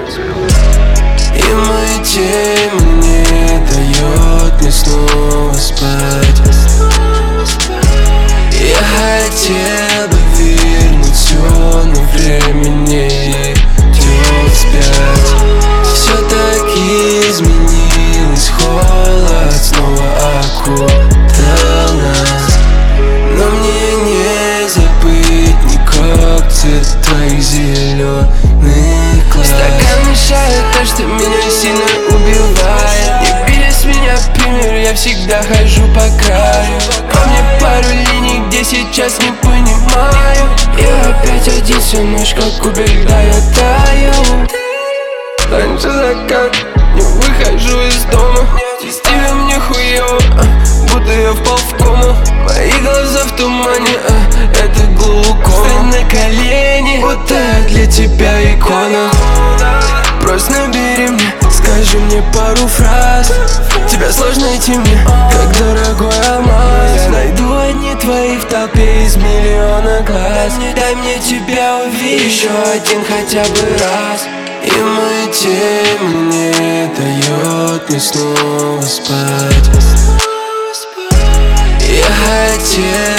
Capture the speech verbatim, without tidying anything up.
И моя тема не дает мне снова спать. Я хотел бы вернуть все, но время не идет вспять. Все так изменилось, холод снова окутал нас. Но мне не забыть никак цвет твоих зеленых глаз. Стакан мешает то, что меня сильно убивает. Не бери с меня пример, я всегда хожу по краю. По мне пару линий, где сейчас не понимаю. Я опять один всю ночь, как кубик, да я таю. Раньше закат, не выхожу из дома. Без тебя мне хуёво, будто я впал в кому. Мои глаза в тумане, а это глубоко. Встань на колени, вот я для тебя икона. Просто набери мне, скажи мне пару фраз. Тебя сложно найти мне, как дорогой алмаз. Я найду одни твои в толпе из миллиона глаз. Дай мне тебя увидеть еще один хотя бы раз. И моя тема не дает мне снова спать. Я хотел